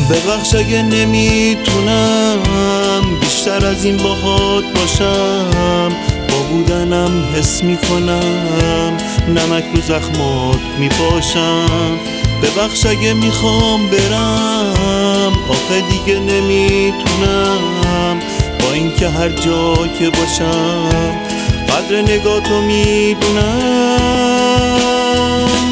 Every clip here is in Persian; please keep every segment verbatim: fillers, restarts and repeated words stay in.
ببخش اگه نمیتونم بیشتر از این باهات باشم. با بودنم حس میکنم نمک رو زخمات میپاشم. ببخش اگه میخوام برم آخه دیگه نمیتونم. با اینکه هر جا که باشم قدر نگاهتو میدونم.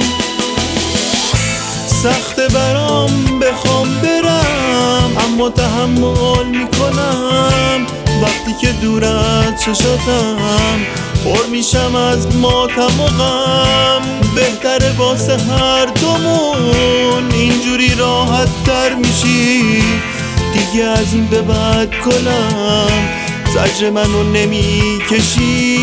سخته برام بخوام برم اما تحمل میکنم. وقتی که دور از چشاتم پر میشم از ماتم و غم. بهتره واسه هر دومون اینجوری راحت تر میشی. دیگه از این به بعد کلم زجر منو نمیکشی.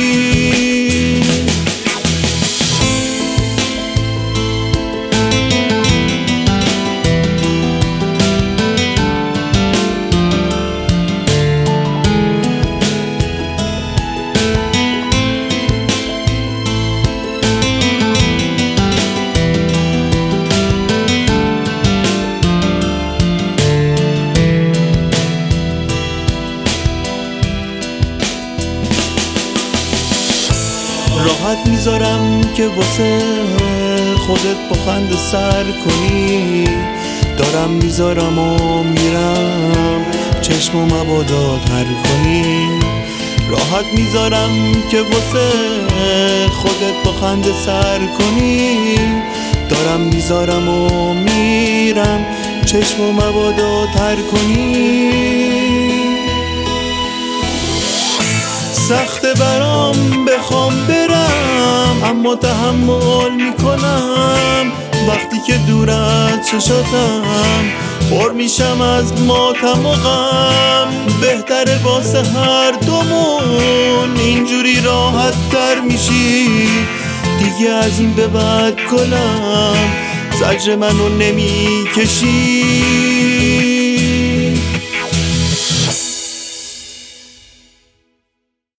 راحت میذارم که واسه خودت با خنده سر کنی. دارم میذارم و میرم چشم و مبادا تر کنی. راحت میذارم که واسه خودت با خنده سر کنی. دارم میذارم و میرم چشم و مبادا تر کنی. سخته برام بخوام برم اما تحمل میکنم. وقتی که دور از چشاتم پر میشم از ماتم و غم. بهتره واسه هر دومون اینجوری راحت تر میشی. دیگه از این به بعد کلم زجر منو نمیکشی.